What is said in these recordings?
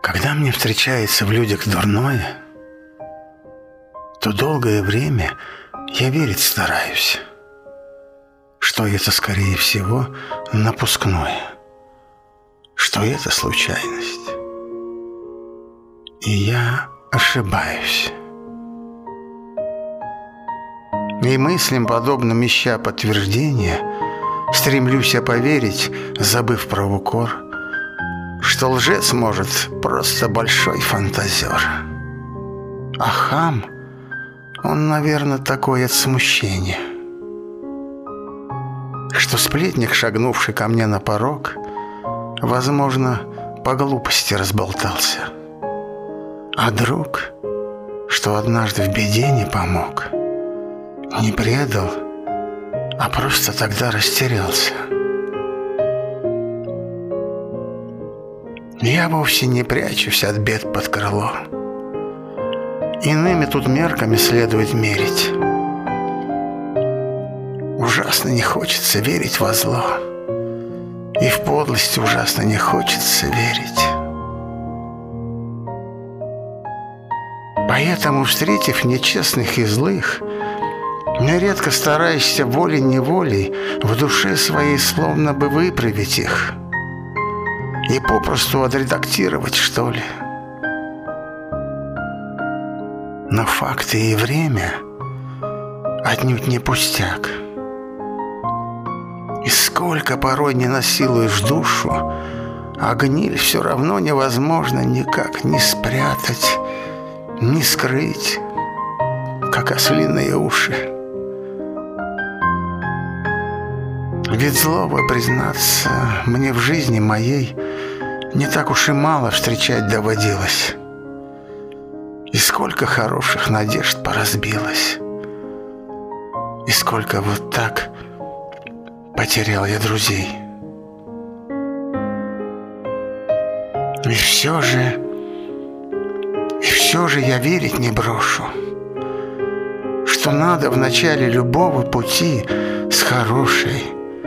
Когда мне встречается в людях дурное, то долгое время я верить стараюсь, что это, скорее всего, напускное, что это случайность. И я ошибаюсь. И мыслям, подобным ища подтверждения, стремлюсь я поверить, забыв про укор, что лжец может просто большой фантазер. А хам, он, наверное, такой от смущения, что сплетник, шагнувший ко мне на порог, возможно, по глупости разболтался. А друг, что однажды в беде не помог, не предал, а просто тогда растерялся. Я вовсе не прячусь от бед под крыло. Иными тут мерками следует мерить. Ужасно не хочется верить во зло, и в подлость ужасно не хочется верить. Поэтому, встретив нечестных и злых, нередко стараешься волей-неволей в душе своей словно бы выправить их и попросту отредактировать, что ли. Но факты и время отнюдь не пустяк. И сколько порой не насилуешь душу, а гниль все равно невозможно никак ни спрятать, ни скрыть, как ослиные уши. Ведь злого, признаться, мне в жизни моей не так уж и мало встречать доводилось. И сколько хороших надежд поразбилось. И сколько вот так потерял я друзей. И все же я верить не брошу, что надо в начале любого пути с хорошей,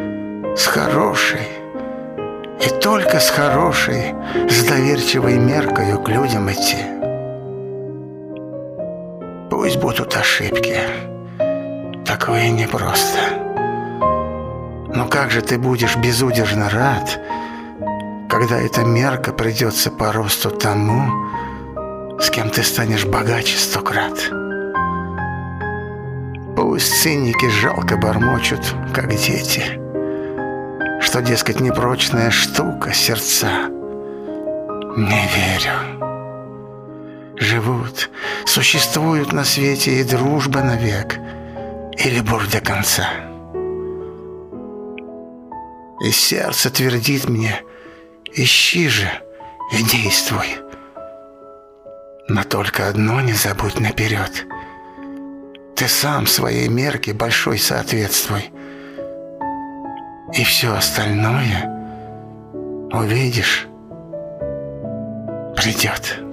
и только с хорошей, с доверчивой меркою к людям идти. Пусть будут ошибки, такое непросто. Но как же ты будешь безудержно рад, когда эта мерка придется по росту тому, с кем ты станешь богаче 100 крат. Пусть циники жалко бормочут, как дети, что, дескать, непрочная штука сердца. Не верю. Живут, существуют на свете и дружба навек, и любовь до конца. И сердце твердит мне: ищи же и действуй. Но только одно не забудь наперед: ты сам своей мерке большой соответствуй. И все остальное, увидишь, придет.